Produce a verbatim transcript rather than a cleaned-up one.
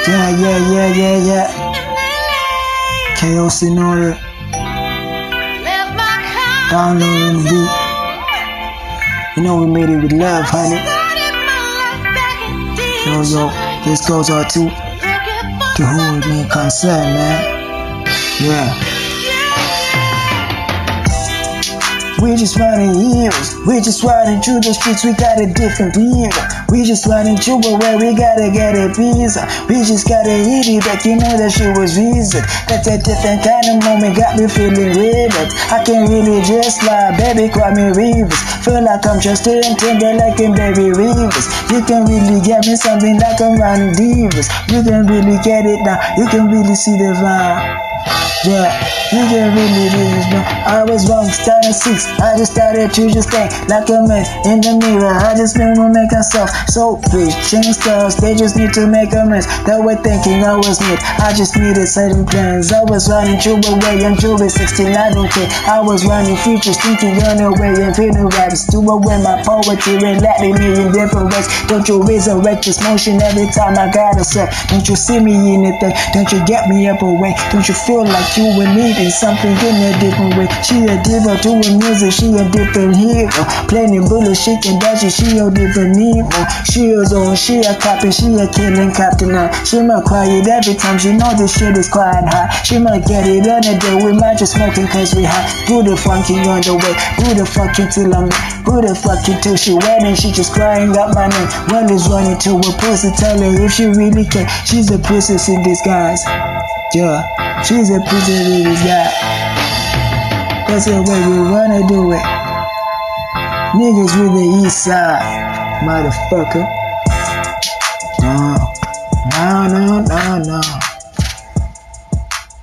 Yeah, yeah, yeah, yeah, yeah. Chaos in order. Download on the beat. You know we made it with love, honey. Yo, yo, this goes out to to who it may concern, man. Yeah. We just running heroes. We just riding through the streets. We got a different view. We just riding through but where we gotta get a visa. We just gotta hit it back. You know that shit was reason. That's a different kind of moment. Got me feeling weird. I can't really just lie. Baby, call me Reeves. Feel like I'm just in tender like in Baby Reeves. You can really get me something like I'm running divas. You can really get it now. You can really see the vibe. Yeah, you can really do this, man. I was wrong, starting six. I just started to just think like a man in the mirror. I just never make myself so rich. Change stars, they just need to make a mess. They were thinking I was made. I just needed certain plans. I was running through away and through sixteen. I don't care. I was running futures, thinking on the way and feeling raps. To away my poetry and letting me in different ways. Don't you resurrect this motion every time I gotta say. Don't you see me in it? Don't you get me up away? Don't you feel like you were needing something in a different way? She a diva to her music, she a different hero. Playing bullet, she can dash it, she a different Nemo. She is on, she a copy, she a killing captain now. She might quiet every time, she know this shit is quite hot. She might get it on the day, we might just smoking cause we hot. Do the funking on the way, do the fucking till I'm do the fucking till she wet and she just crying out my name. One is running to her pussy, tell her if she really can. She's a princess in disguise. Yeah, she's a princess in disguise. That's the way we wanna do it. Niggas with the east side, motherfucker. No, no, no, no, no.